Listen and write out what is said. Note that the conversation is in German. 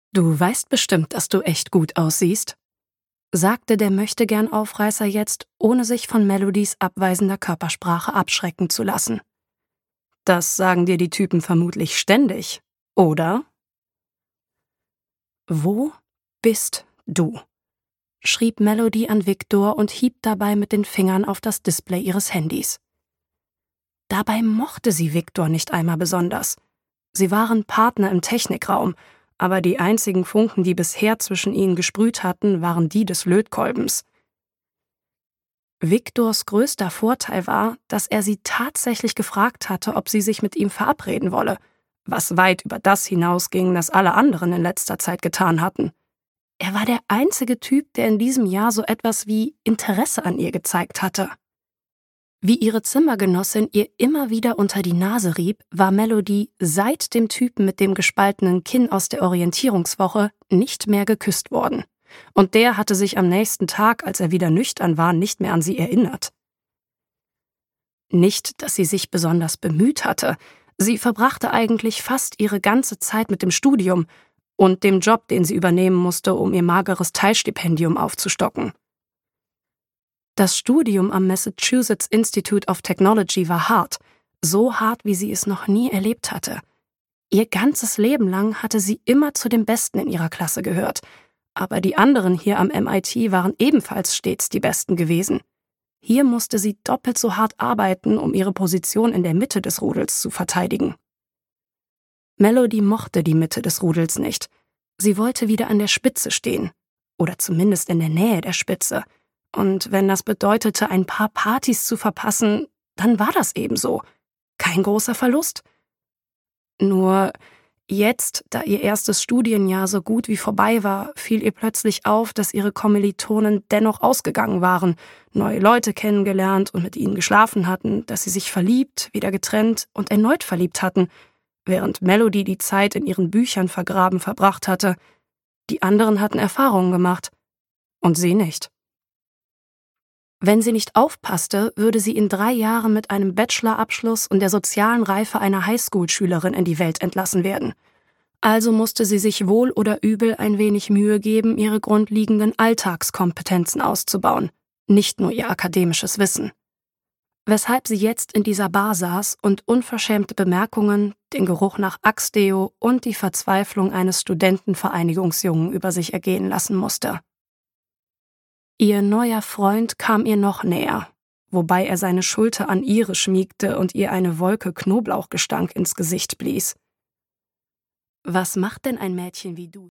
Du weißt bestimmt, dass du echt gut aussiehst, sagte der Möchtegern-Aufreißer jetzt, ohne sich von Melodies abweisender Körpersprache abschrecken zu lassen. Das sagen dir die Typen vermutlich ständig, oder? Wo bist du? Schrieb Melody an Victor und hieb dabei mit den Fingern auf das Display ihres Handys. Dabei mochte sie Victor nicht einmal besonders. Sie waren Partner im Technikraum, aber die einzigen Funken, die bisher zwischen ihnen gesprüht hatten, waren die des Lötkolbens. Victors größter Vorteil war, dass er sie tatsächlich gefragt hatte, ob sie sich mit ihm verabreden wolle, was weit über das hinausging, das alle anderen in letzter Zeit getan hatten. Er war der einzige Typ, der in diesem Jahr so etwas wie Interesse an ihr gezeigt hatte. Wie ihre Zimmergenossin ihr immer wieder unter die Nase rieb, war Melody seit dem Typen mit dem gespaltenen Kinn aus der Orientierungswoche nicht mehr geküsst worden. Und der hatte sich am nächsten Tag, als er wieder nüchtern war, nicht mehr an sie erinnert. Nicht, dass sie sich besonders bemüht hatte. Sie verbrachte eigentlich fast ihre ganze Zeit mit dem Studium und dem Job, den sie übernehmen musste, um ihr mageres Teilstipendium aufzustocken. Das Studium am Massachusetts Institute of Technology war hart, so hart, wie sie es noch nie erlebt hatte. Ihr ganzes Leben lang hatte sie immer zu den Besten in ihrer Klasse gehört, aber die anderen hier am MIT waren ebenfalls stets die Besten gewesen. Hier musste sie doppelt so hart arbeiten, um ihre Position in der Mitte des Rudels zu verteidigen. Melody mochte die Mitte des Rudels nicht. Sie wollte wieder an der Spitze stehen, oder zumindest in der Nähe der Spitze. Und wenn das bedeutete, ein paar Partys zu verpassen, dann war das ebenso. Kein großer Verlust. Nur jetzt, da ihr erstes Studienjahr so gut wie vorbei war, fiel ihr plötzlich auf, dass ihre Kommilitonen dennoch ausgegangen waren, neue Leute kennengelernt und mit ihnen geschlafen hatten, dass sie sich verliebt, wieder getrennt und erneut verliebt hatten, während Melody die Zeit in ihren Büchern vergraben verbracht hatte. Die anderen hatten Erfahrungen gemacht. Und sie nicht. Wenn sie nicht aufpasste, würde sie in 3 Jahren mit einem Bachelorabschluss und der sozialen Reife einer Highschool-Schülerin in die Welt entlassen werden. Also musste sie sich wohl oder übel ein wenig Mühe geben, ihre grundlegenden Alltagskompetenzen auszubauen, nicht nur ihr akademisches Wissen. Weshalb sie jetzt in dieser Bar saß und unverschämte Bemerkungen, den Geruch nach Axe-Deo und die Verzweiflung eines Studentenvereinigungsjungen über sich ergehen lassen musste. Ihr neuer Freund kam ihr noch näher, wobei er seine Schulter an ihre schmiegte und ihr eine Wolke Knoblauchgestank ins Gesicht blies. Was macht denn ein Mädchen wie du?